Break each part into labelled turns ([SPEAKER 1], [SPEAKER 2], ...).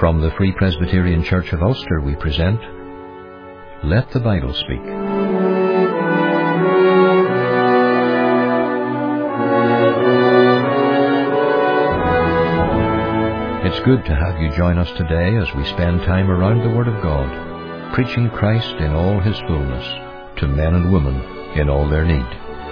[SPEAKER 1] From the Free Presbyterian Church of Ulster we present Let the Bible Speak. It's good to have you join us today as we spend time around the Word of God, preaching Christ in all His fullness to men and women in all their need.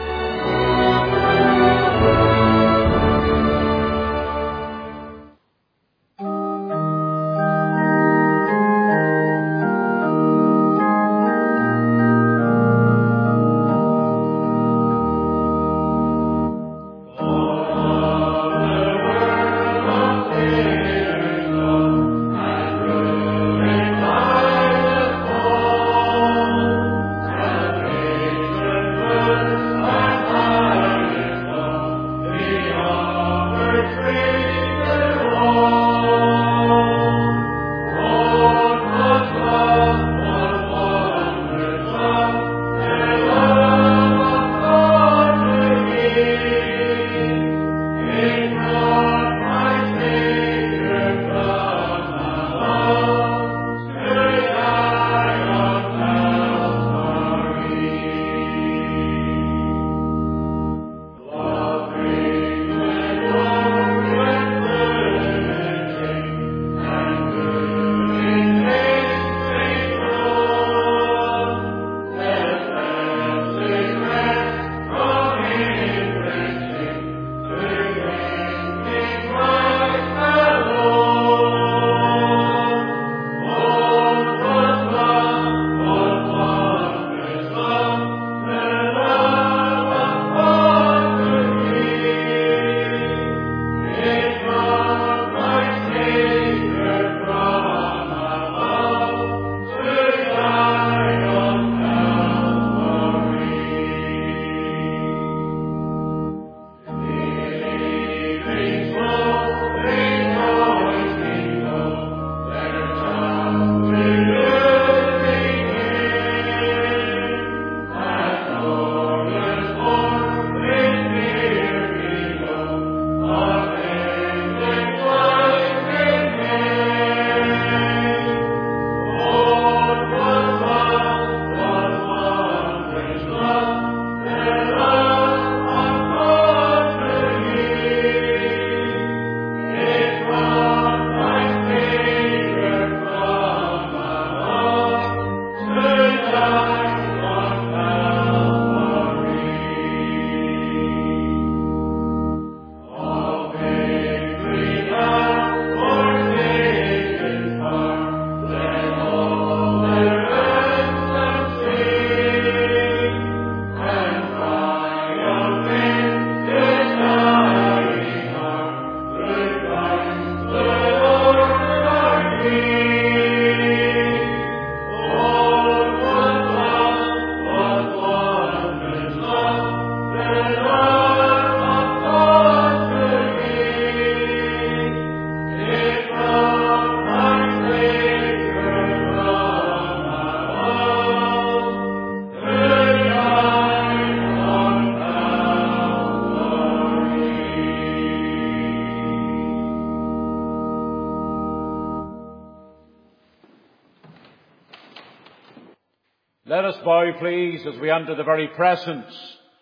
[SPEAKER 2] Let us bow, please, as we enter the very presence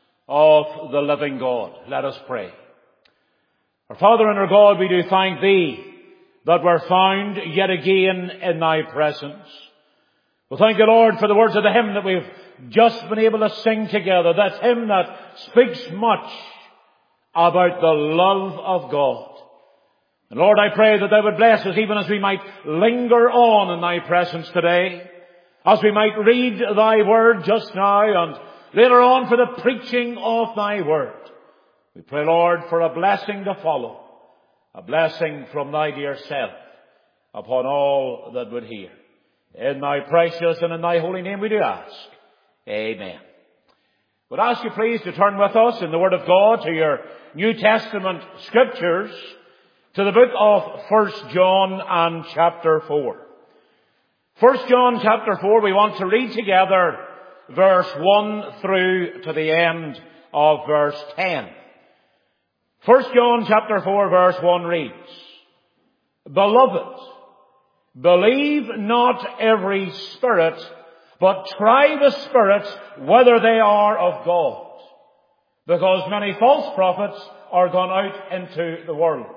[SPEAKER 2] of the living God. Let us pray. Our Father and our God, we do thank Thee that we're found yet again in Thy presence. We thank You, Lord, for the words of the hymn that we've just been able to sing together. That hymn that speaks much about the love of God. And Lord, I pray that Thou would bless us even as we might linger on in Thy presence today, as we might read Thy word just now and later on for the preaching of Thy word. We pray, Lord, for a blessing to follow, a blessing from Thy dear self upon all that would hear. In Thy precious and in Thy holy name we do ask. Amen. Would ask you please to turn with us in the Word of God to your New Testament scriptures, to the book of 1 John and chapter 4. 1 John chapter 4, we want to read together verse 1 through to the end of verse 10. 1 John chapter 4 verse 1 reads, Beloved, Believe not every spirit, but try the spirits whether they are of God, because many false prophets are gone out into the world.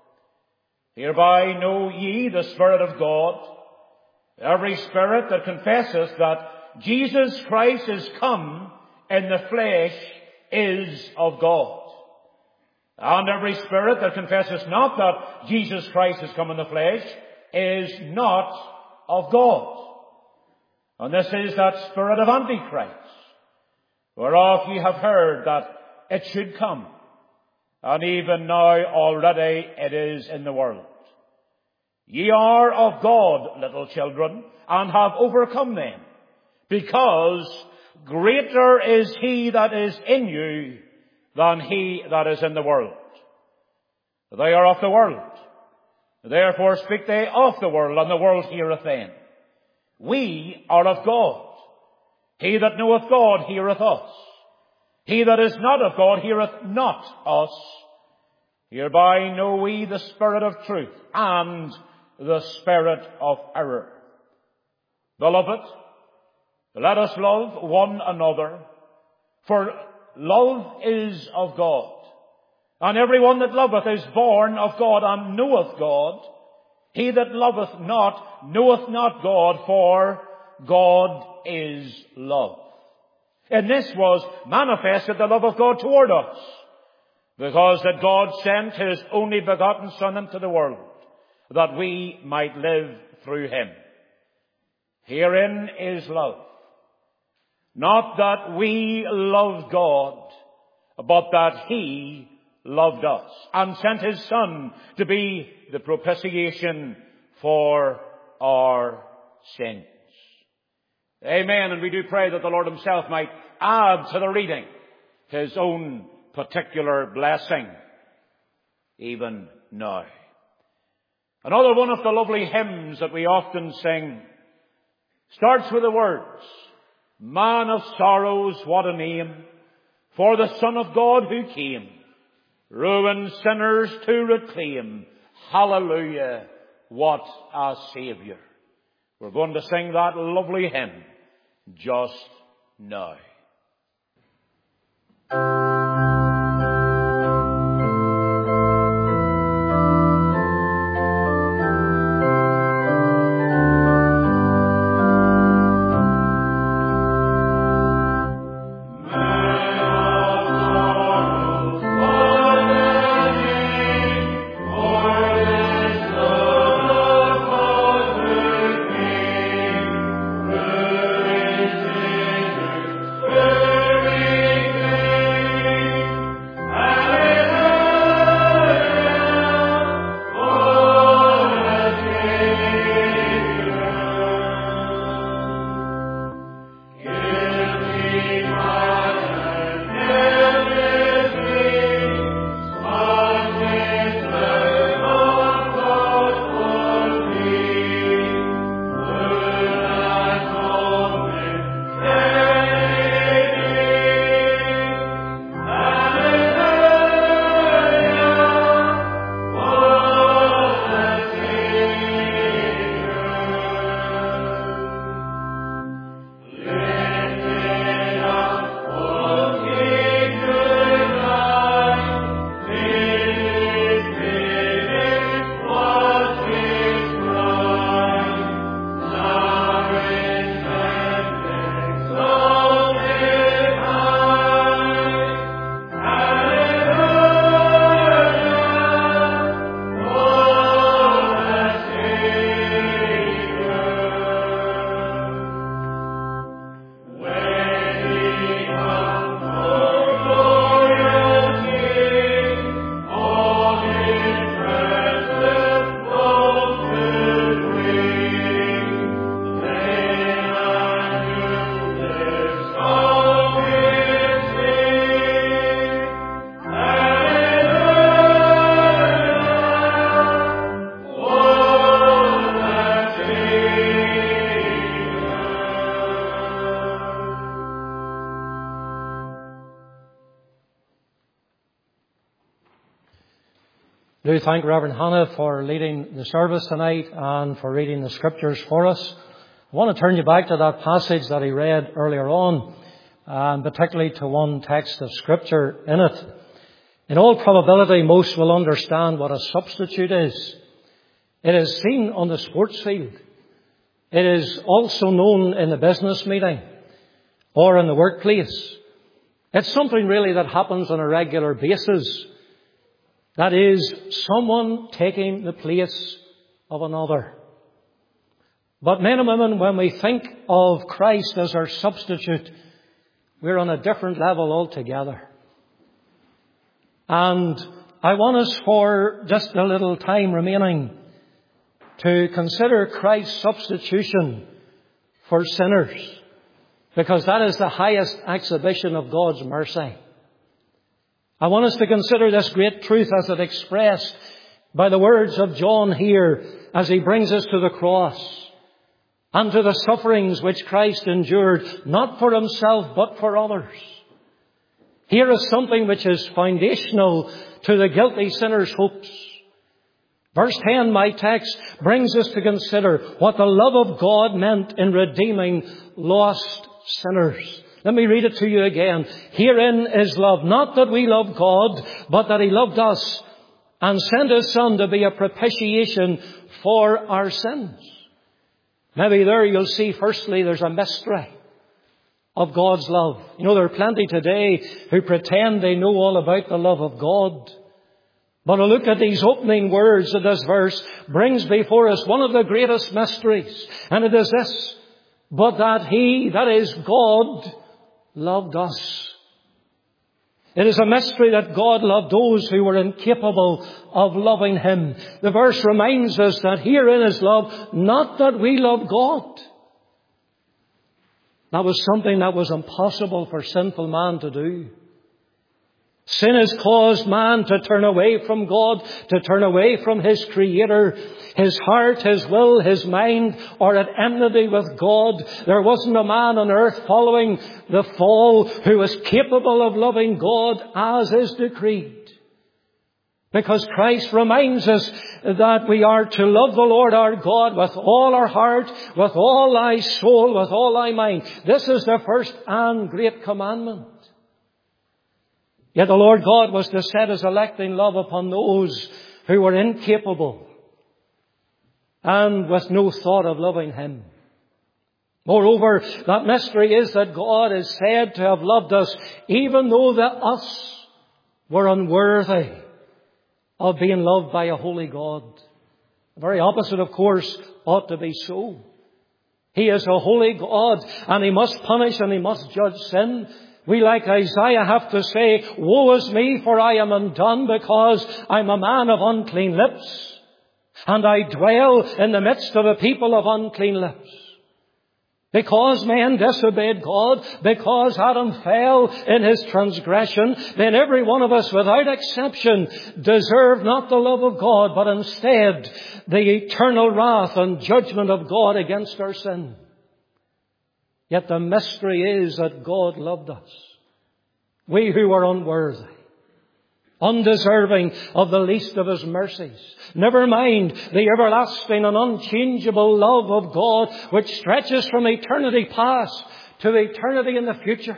[SPEAKER 2] Hereby know ye the Spirit of God. Every spirit that confesses that Jesus Christ is come in the flesh is of God. And every spirit that confesses not that Jesus Christ is come in the flesh is not of God. And this is that spirit of Antichrist, whereof ye have heard that it should come. And even now already it is in the world. Ye are of God, little children, and have overcome them, because greater is he that is in you than he that is in the world. They are of the world. Therefore speak they of the world, and the world heareth them. We are of God. He that knoweth God heareth us. He that is not of God heareth not us. Hereby know we the spirit of truth and the spirit of error. Beloved, let us love one another, for love is of God. And every one that loveth is born of God and knoweth God. He that loveth not knoweth not God, for God is love. In this was manifested the love of God toward us, because that God sent his only begotten Son into the world, that we might live through him. Herein is love. Not that we loved God, but that he loved us and sent his Son to be the propitiation for our sins. Amen. And we do pray that the Lord himself might add to the reading his own particular blessing, even now. Another one of the lovely hymns that we often sing starts with the words, Man of sorrows, what a name, for the Son of God who came, ruined sinners to reclaim. Hallelujah, what a Saviour. We're going to sing that lovely hymn just now.
[SPEAKER 3] Praise I do thank Reverend Hannah for leading the service tonight and for reading the Scriptures for us. I want to turn you back to that passage that he read earlier on, and particularly to one text of Scripture in it. In all probability, most will understand what a substitute is. It is seen on the sports field. It is also known in the business meeting or in the workplace. It's something really that happens on a regular basis. That is, someone taking the place of another. But men and women, when we think of Christ as our substitute, we're on a different level altogether. And I want us, for just a little time remaining, to consider Christ's substitution for sinners, because that is the highest exhibition of God's mercy. I want us to consider this great truth as it expressed by the words of John here as he brings us to the cross and to the sufferings which Christ endured, not for himself but for others. Here is something which is foundational to the guilty sinner's hopes. Verse 10, my text, brings us to consider what the love of God meant in redeeming lost sinners. Let me read it to you again. Herein is love, not that we love God, but that he loved us and sent his Son to be a propitiation for our sins. Maybe there you'll see, firstly, there's a mystery of God's love. You know, there are plenty today who pretend they know all about the love of God. But a look at these opening words of this verse brings before us one of the greatest mysteries. And it is this: but that he, that is God, loved us. It is a mystery that God loved those who were incapable of loving him. The verse reminds us that herein is love, not that we love God. That was something that was impossible for sinful man to do. Sin has caused man to turn away from God, to turn away from his Creator. His heart, his will, his mind are at enmity with God. There wasn't a man on earth following the fall who was capable of loving God as is decreed. Because Christ reminds us that we are to love the Lord our God with all our heart, with all thy soul, with all thy mind. This is the first and great commandment. Yet the Lord God was to set his electing love upon those who were incapable and with no thought of loving him. Moreover, that mystery is that God is said to have loved us even though that us were unworthy of being loved by a holy God. The very opposite, of course, ought to be so. He is a holy God, and he must punish and he must judge sin. We, like Isaiah, have to say, woe is me, for I am undone, because I'm a man of unclean lips, and I dwell in the midst of a people of unclean lips. Because men disobeyed God, because Adam fell in his transgression, then every one of us, without exception, deserve not the love of God, but instead the eternal wrath and judgment of God against our sin. Yet the mystery is that God loved us. We who were unworthy, undeserving of the least of his mercies. Never mind the everlasting and unchangeable love of God which stretches from eternity past to eternity in the future.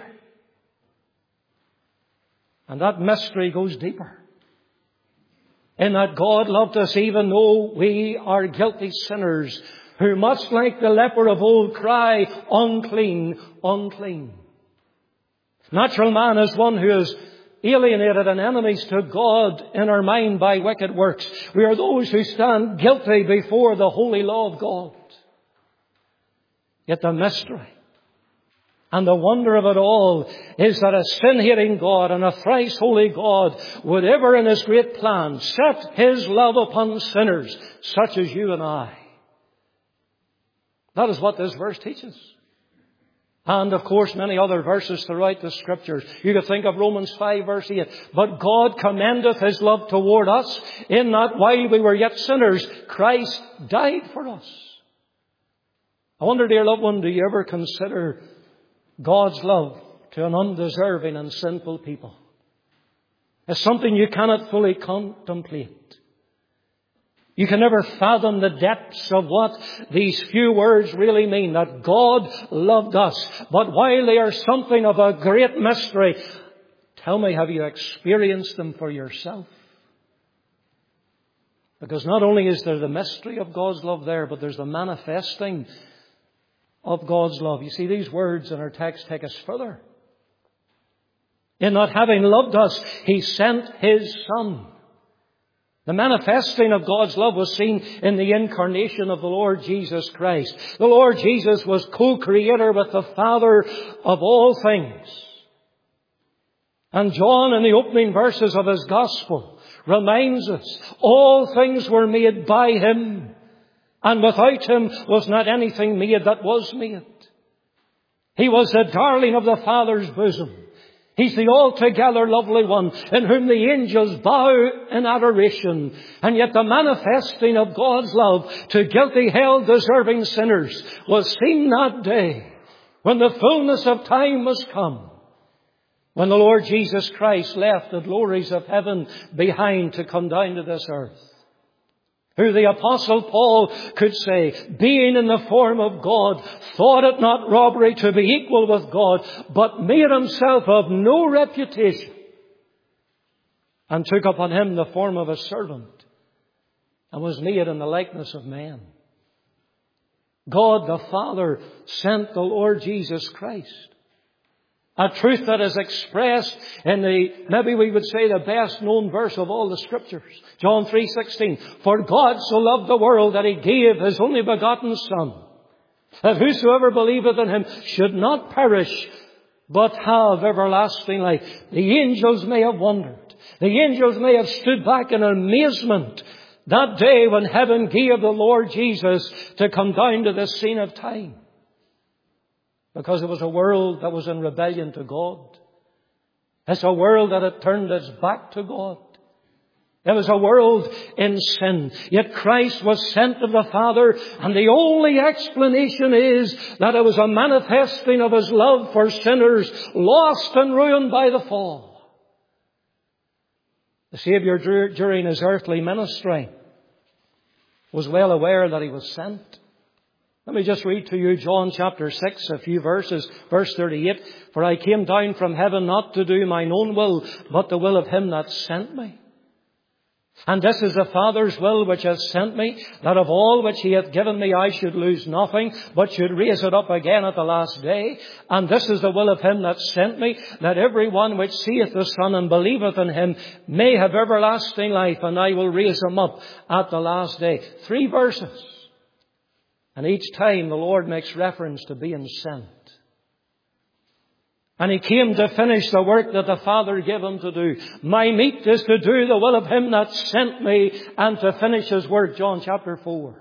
[SPEAKER 3] And that mystery goes deeper, in that God loved us even though we are guilty sinners, who much like the leper of old cry, unclean, unclean. Natural man is one who is alienated and enemies to God in our mind by wicked works. We are those who stand guilty before the holy law of God. Yet the mystery and the wonder of it all is that a sin-hating God and a thrice holy God would ever in his great plan set his love upon sinners such as you and I. That is what this verse teaches. And of course many other verses throughout the Scriptures. You could think of Romans 5 verse 8. But God commendeth his love toward us, in that while we were yet sinners, Christ died for us. I wonder, dear loved one, do you ever consider God's love to an undeserving and sinful people? It's something you cannot fully contemplate. You can never fathom the depths of what these few words really mean, that God loved us. But while they are something of a great mystery, tell me, have you experienced them for yourself? Because not only is there the mystery of God's love there, but there's the manifesting of God's love. You see, these words in our text take us further. In that having loved us, He sent His Son. The manifesting of God's love was seen in the incarnation of the Lord Jesus Christ. The Lord Jesus was co-creator with the Father of all things. And John, in the opening verses of his Gospel, reminds us all things were made by Him, and without Him was not anything made that was made. He was the darling of the Father's bosom. He's the altogether lovely one in whom the angels bow in adoration. And yet the manifesting of God's love to guilty, hell-deserving sinners was seen that day when the fullness of time was come. When the Lord Jesus Christ left the glories of heaven behind to come down to this earth. Who the Apostle Paul could say, being in the form of God, thought it not robbery to be equal with God, but made Himself of no reputation, and took upon Him the form of a servant, and was made in the likeness of men. God the Father sent the Lord Jesus Christ. A truth that is expressed in maybe we would say, the best known verse of all the Scriptures. John 3:16. For God so loved the world that He gave His only begotten Son, that whosoever believeth in Him should not perish, but have everlasting life. The angels may have wondered. The angels may have stood back in amazement that day when heaven gave the Lord Jesus to come down to this scene of time. Because it was a world that was in rebellion to God. It's a world that had turned its back to God. It was a world in sin. Yet Christ was sent of the Father, and the only explanation is that it was a manifesting of His love for sinners lost and ruined by the fall. The Saviour, during His earthly ministry, was well aware that He was sent. Let me just read to you John chapter 6, a few verses. Verse 38. For I came down from heaven not to do mine own will, but the will of Him that sent me. And this is the Father's will which hath sent me, that of all which He hath given me I should lose nothing, but should raise it up again at the last day. And this is the will of Him that sent me, that every one which seeth the Son and believeth in Him may have everlasting life, and I will raise him up at the last day. 3 verses. And each time the Lord makes reference to being sent. And He came to finish the work that the Father gave Him to do. My meat is to do the will of Him that sent me and to finish His work. John chapter 4.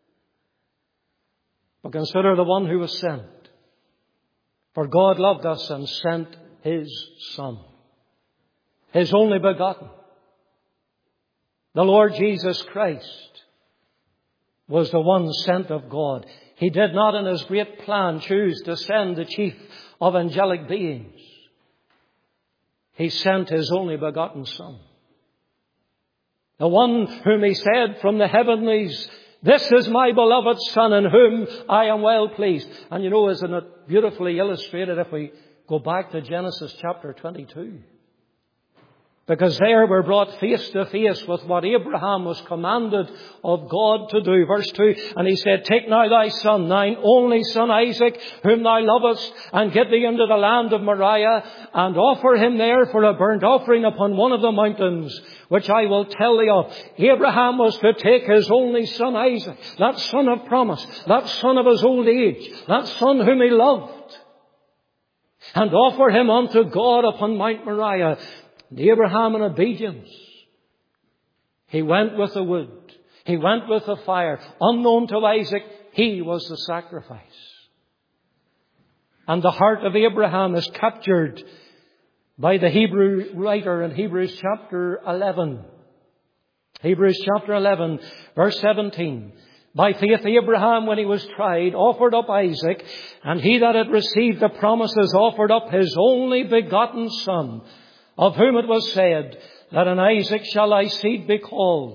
[SPEAKER 3] But consider the one who was sent. For God loved us and sent His Son, His only begotten. The Lord Jesus Christ was the one sent of God. He did not in His great plan choose to send the chief of angelic beings. He sent His only begotten Son. The one whom He said from the heavenlies, this is my beloved Son in whom I am well pleased. And you know, isn't it beautifully illustrated if we go back to Genesis chapter 22? Because there we're brought face to face with what Abraham was commanded of God to do. Verse 2, and He said, take now thy son, thine only son Isaac, whom thou lovest, and get thee into the land of Moriah, and offer him there for a burnt offering upon one of the mountains, which I will tell thee of. Abraham was to take his only son Isaac, that son of promise, that son of his old age, that son whom he loved, and offer him unto God upon Mount Moriah. And Abraham, in obedience, he went with the wood. He went with the fire. Unknown to Isaac, he was the sacrifice. And the heart of Abraham is captured by the Hebrew writer in Hebrews chapter 11. Hebrews chapter 11, verse 17. By faith Abraham, when he was tried, offered up Isaac, and he that had received the promises offered up his only begotten son, of whom it was said, that in Isaac shall thy seed be called.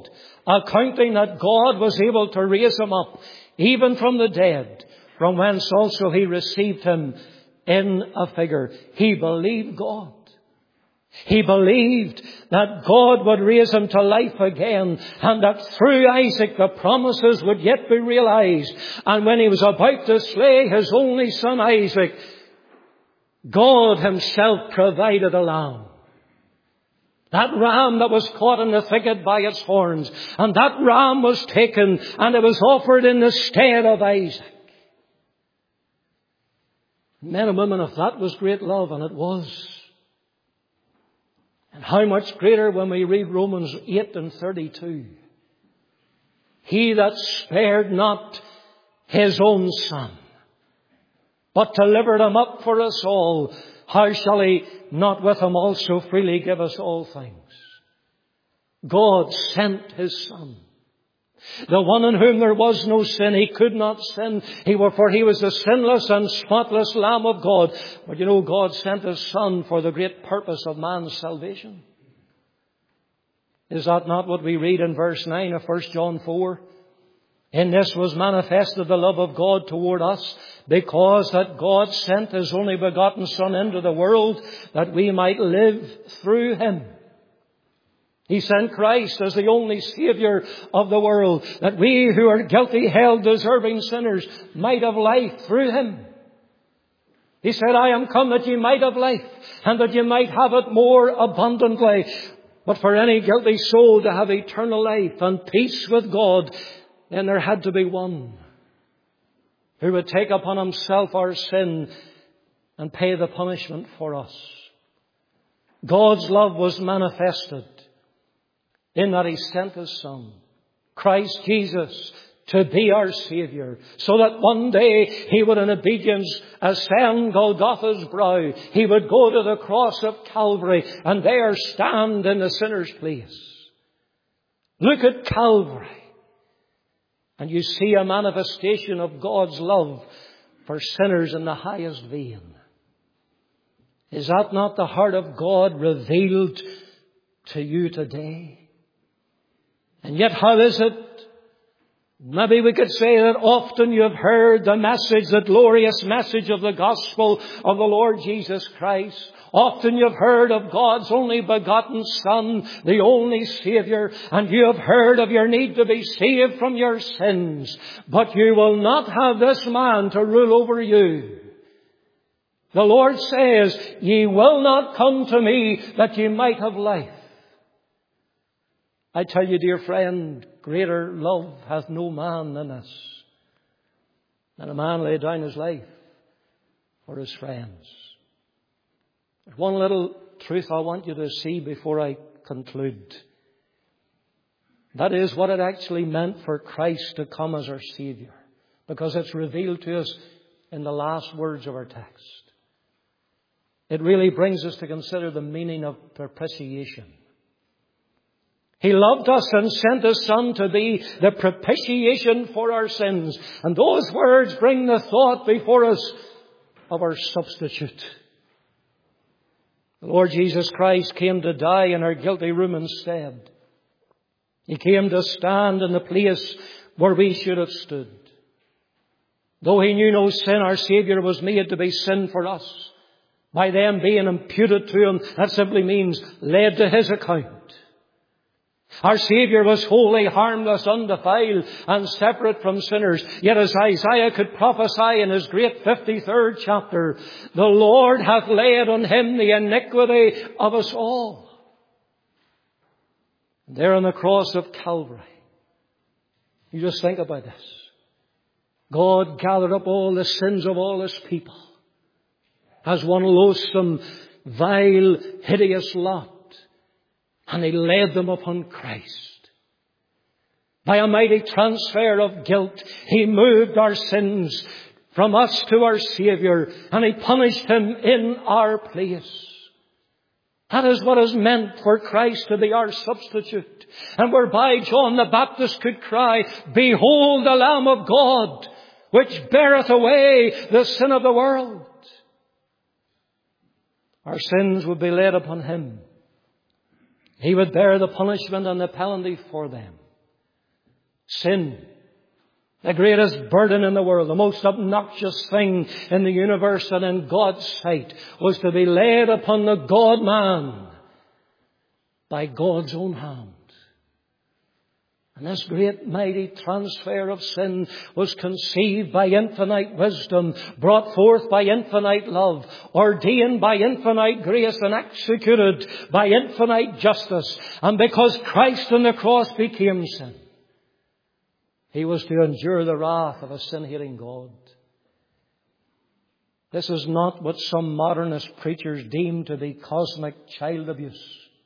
[SPEAKER 3] accounting that God was able to raise him up, even from the dead, from whence also he received him in a figure. He believed God. He believed that God would raise him to life again, and that through Isaac the promises would yet be realized. And when he was about to slay his only son Isaac, God himself provided a lamb. That ram that was caught in the thicket by its horns. And that ram was taken and it was offered in the stead of Isaac. Men and women, if that was great love, and it was. And how much greater when we read Romans 8:32. He that spared not his own son, but delivered him up for us all, how shall he not with him also freely give us all things? God sent his Son. The one in whom there was no sin. He could not sin. For he was the sinless and spotless Lamb of God. But you know, God sent his Son for the great purpose of man's salvation. Is that not what we read in verse 9 of 1 John 4? In this was manifested the love of God toward us, because that God sent his only begotten Son into the world, that we might live through him. He sent Christ as the only Saviour of the world, that we who are guilty, hell, deserving sinners might have life through him. He said, I am come that ye might have life, and that ye might have it more abundantly. But for any guilty soul to have eternal life and peace with God, then there had to be one who would take upon himself our sin and pay the punishment for us. God's love was manifested in that he sent his Son, Christ Jesus, to be our Saviour, so that one day he would in obedience ascend Golgotha's brow. He would go to the cross of Calvary and there stand in the sinner's place. Look at Calvary, and you see a manifestation of God's love for sinners in the highest vein. Is that not the heart of God revealed to you today? And yet how is it? Maybe we could say that often you have heard the message, the glorious message of the gospel of the Lord Jesus Christ. Often you have heard of God's only begotten Son, the only Saviour, and you have heard of your need to be saved from your sins. But you will not have this man to rule over you. The Lord says, ye will not come to me that ye might have life. I tell you, dear friend, greater love hath no man than this, than a man lay down his life for his friends. There's one little truth I want you to see before I conclude. That is what it actually meant for Christ to come as our Saviour, because it's revealed to us in the last words of our text. It really brings us to consider the meaning of propitiation. He loved us and sent his Son to be the propitiation for our sins. And those words bring the thought before us of our substitute. The Lord Jesus Christ came to die in our guilty room instead. He came to stand in the place where we should have stood. Though he knew no sin, our Saviour was made to be sin for us. By them being imputed to him, that simply means laid to his account. Our Saviour was holy, harmless, undefiled, and separate from sinners. Yet as Isaiah could prophesy in his great 53rd chapter, the Lord hath laid on him the iniquity of us all. And there on the cross of Calvary, you just think about this. God gathered up all the sins of all his people as one loathsome, vile, hideous lot. And he laid them upon Christ. By a mighty transfer of guilt, he moved our sins from us to our Saviour, and he punished him in our place. That is what is meant for Christ to be our substitute. And whereby John the Baptist could cry, behold the Lamb of God, which beareth away the sin of the world. Our sins would be laid upon him. He would bear the punishment and the penalty for them. Sin, the greatest burden in the world, the most obnoxious thing in the universe and in God's sight, was to be laid upon the God-man by God's own hand. And this great mighty transfer of sin was conceived by infinite wisdom, brought forth by infinite love, ordained by infinite grace, and executed by infinite justice. And because Christ on the cross became sin, He was to endure the wrath of a sin-hating God. This is not what some modernist preachers deem to be cosmic child abuse.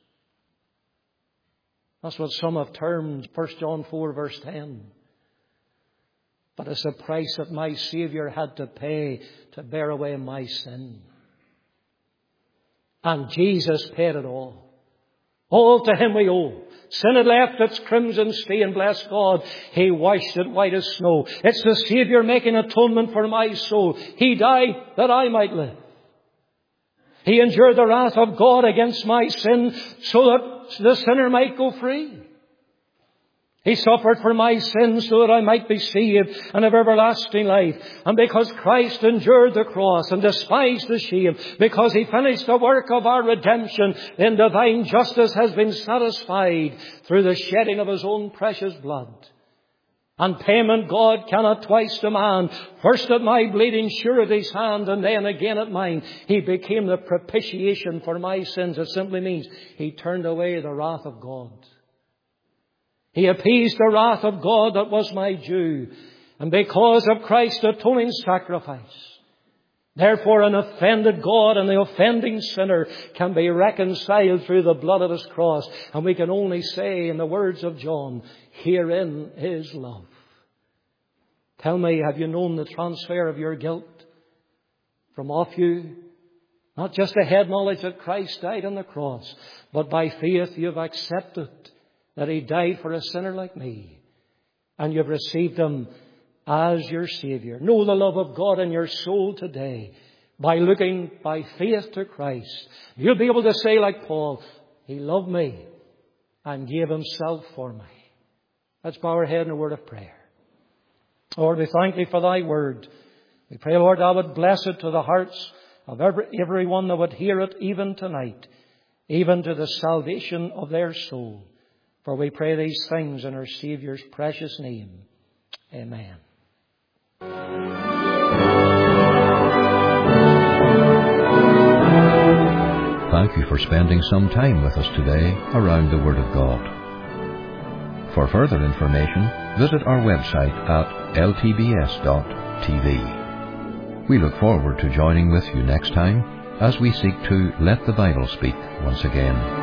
[SPEAKER 3] That's what some have termed 1 John 4 verse 10. But it's a price that my Saviour had to pay to bear away my sin. And Jesus paid it all. All to Him we owe. Sin had left its crimson stain, bless God. He washed it white as snow. It's the Saviour making atonement for my soul. He died that I might live. He endured the wrath of God against my sin so that the sinner might go free. He suffered for my sins so that I might be saved and have everlasting life. And because Christ endured the cross and despised the shame, because He finished the work of our redemption, then divine justice has been satisfied through the shedding of His own precious blood. And payment God cannot twice demand. First at my bleeding surety's hand, and then again at mine. He became the propitiation for my sins. It simply means He turned away the wrath of God. He appeased the wrath of God that was my due. And because of Christ's atoning sacrifice, therefore an offended God and the offending sinner can be reconciled through the blood of His cross. And we can only say in the words of John, herein is love. Tell me, have you known the transfer of your guilt from off you? Not just the head knowledge that Christ died on the cross, but by faith you've accepted that He died for a sinner like me, and you've received Him as your Saviour. Know the love of God in your soul today by looking by faith to Christ. You'll be able to say like Paul, He loved me and gave Himself for me. Let's bow our head in a word of prayer. Lord, we thank Thee for Thy word. We pray, Lord, Thou would bless it to the hearts of everyone that would hear it even tonight, even to the salvation of their soul. For we pray these things in our Saviour's precious name. Amen.
[SPEAKER 1] Thank you for spending some time with us today around the Word of God. For further information, visit our website at ltbs.tv. We look forward to joining with you next time as we seek to let the Bible speak once again.